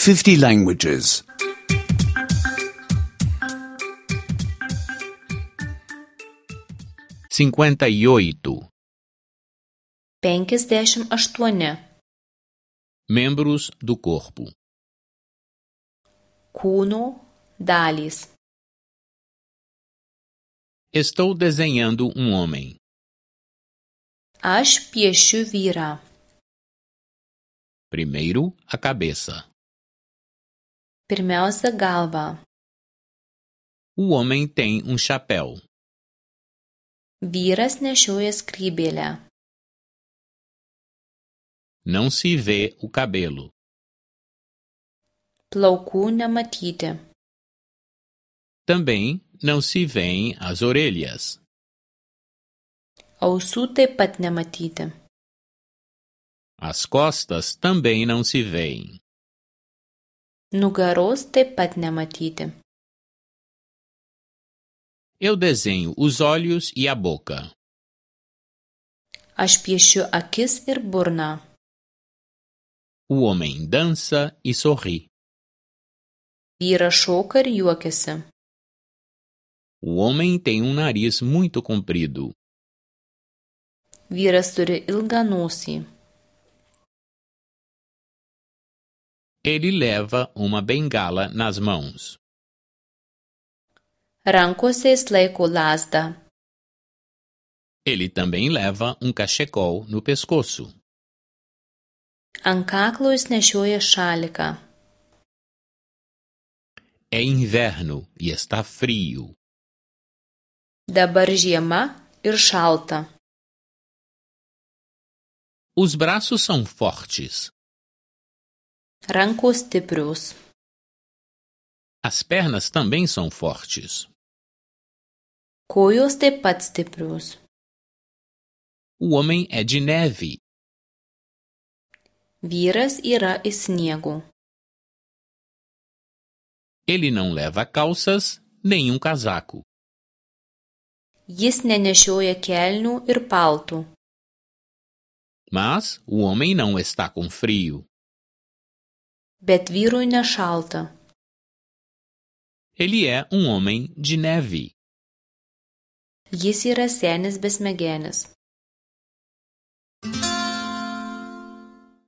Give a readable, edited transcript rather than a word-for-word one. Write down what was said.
50 languages. 58. 58. Membros do corpo. Kūno dalys. Estou desenhando um homem. Aš piešiu vyrą. Primeiro, a cabeça. Pirmiausia galva. O homem tem um chapéu. Vyras nešioja skrybėlę. Não se vê o cabelo. Plaukų nematyti. Também não se vêem as orelhas. Ausų taip pat nematyti. As costas também não se veem. Nugaros taip pat nematyti. Eu desenho os olhos e a boca. Aš piešiu akis ir burną. O homem dança e sorri. Vyras šoka ir juokiasi. O homem tem um nariz muito comprido. Vyras turi ilgą nosį. Ele leva uma bengala nas mãos. Rankose jis laiko lazdą. Ele também leva um cachecol no pescoço. Ant kaklo jis nešioja šaliką. É inverno e está frio. Dabar žiema ir šalta. Os braços são fortes. Rankos stiprios. As pernas também são fortes. Kojos taip pat stiprios. O homem é de neve. Vyras yra iš sniego. Ele não leva calças nem um casaco. Jis nenešioja kelnių ir paltų. Mas o homem não está com frio. Bet vyrui nešalta. Ele é um homem de neve. Jis yra senis besmegenis.